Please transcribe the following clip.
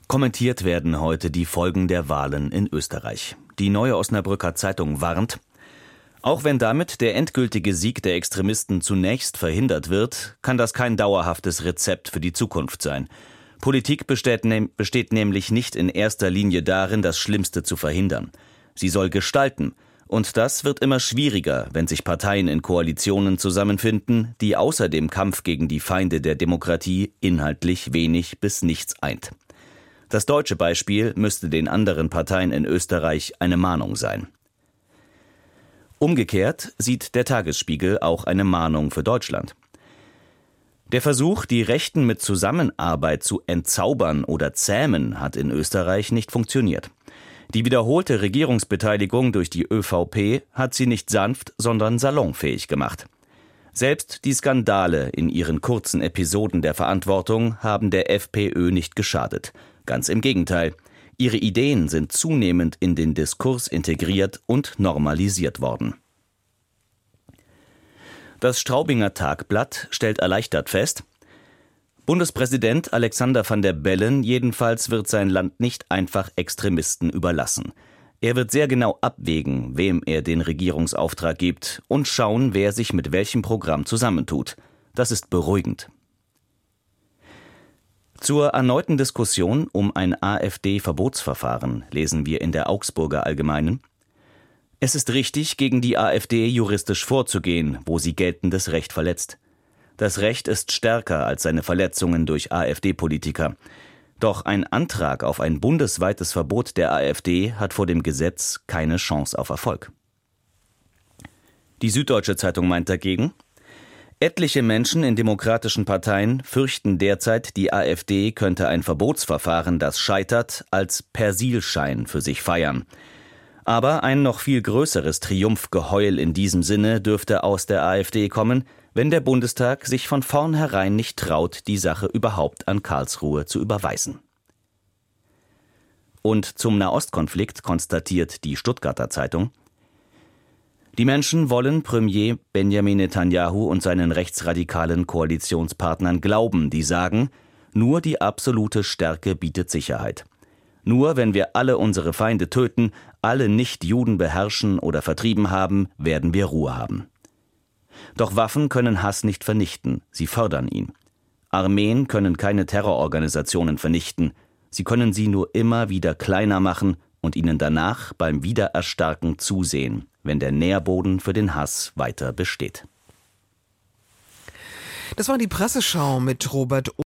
Kommentiert werden heute die Folgen der Wahlen in Österreich. Die Neue Osnabrücker Zeitung warnt: Auch wenn damit der endgültige Sieg der Extremisten zunächst verhindert wird, kann das kein dauerhaftes Rezept für die Zukunft sein. Politik besteht nämlich nicht in erster Linie darin, das Schlimmste zu verhindern. Sie soll gestalten. Und das wird immer schwieriger, wenn sich Parteien in Koalitionen zusammenfinden, die außer dem Kampf gegen die Feinde der Demokratie inhaltlich wenig bis nichts eint. Das deutsche Beispiel müsste den anderen Parteien in Österreich eine Mahnung sein. Umgekehrt sieht der Tagesspiegel auch eine Mahnung für Deutschland. Der Versuch, die Rechten mit Zusammenarbeit zu entzaubern oder zähmen, hat in Österreich nicht funktioniert. Die wiederholte Regierungsbeteiligung durch die ÖVP hat sie nicht sanft, sondern salonfähig gemacht. Selbst die Skandale in ihren kurzen Episoden der Verantwortung haben der FPÖ nicht geschadet. Ganz im Gegenteil. Ihre Ideen sind zunehmend in den Diskurs integriert und normalisiert worden. Das Straubinger Tagblatt stellt erleichtert fest: Bundespräsident Alexander Van der Bellen jedenfalls wird sein Land nicht einfach Extremisten überlassen. Er wird sehr genau abwägen, wem er den Regierungsauftrag gibt, und schauen, wer sich mit welchem Programm zusammentut. Das ist beruhigend. Zur erneuten Diskussion um ein AfD-Verbotsverfahren lesen wir in der Augsburger Allgemeinen: Es ist richtig, gegen die AfD juristisch vorzugehen, wo sie geltendes Recht verletzt. Das Recht ist stärker als seine Verletzungen durch AfD-Politiker. Doch ein Antrag auf ein bundesweites Verbot der AfD hat vor dem Gesetz keine Chance auf Erfolg. Die Süddeutsche Zeitung meint dagegen: Etliche Menschen in demokratischen Parteien fürchten derzeit, die AfD könnte ein Verbotsverfahren, das scheitert, als Persilschein für sich feiern. Aber ein noch viel größeres Triumphgeheul in diesem Sinne dürfte aus der AfD kommen, wenn der Bundestag sich von vornherein nicht traut, die Sache überhaupt an Karlsruhe zu überweisen. Und zum Nahostkonflikt konstatiert die Stuttgarter Zeitung: Die Menschen wollen Premier Benjamin Netanyahu und seinen rechtsradikalen Koalitionspartnern glauben, die sagen, nur die absolute Stärke bietet Sicherheit. Nur wenn wir alle unsere Feinde töten, alle Nicht-Juden beherrschen oder vertrieben haben, werden wir Ruhe haben. Doch Waffen können Hass nicht vernichten, sie fördern ihn. Armeen können keine Terrororganisationen vernichten, sie können sie nur immer wieder kleiner machen und ihnen danach beim Wiedererstarken zusehen, wenn der Nährboden für den Hass weiter besteht. Das war die Presseschau mit Robert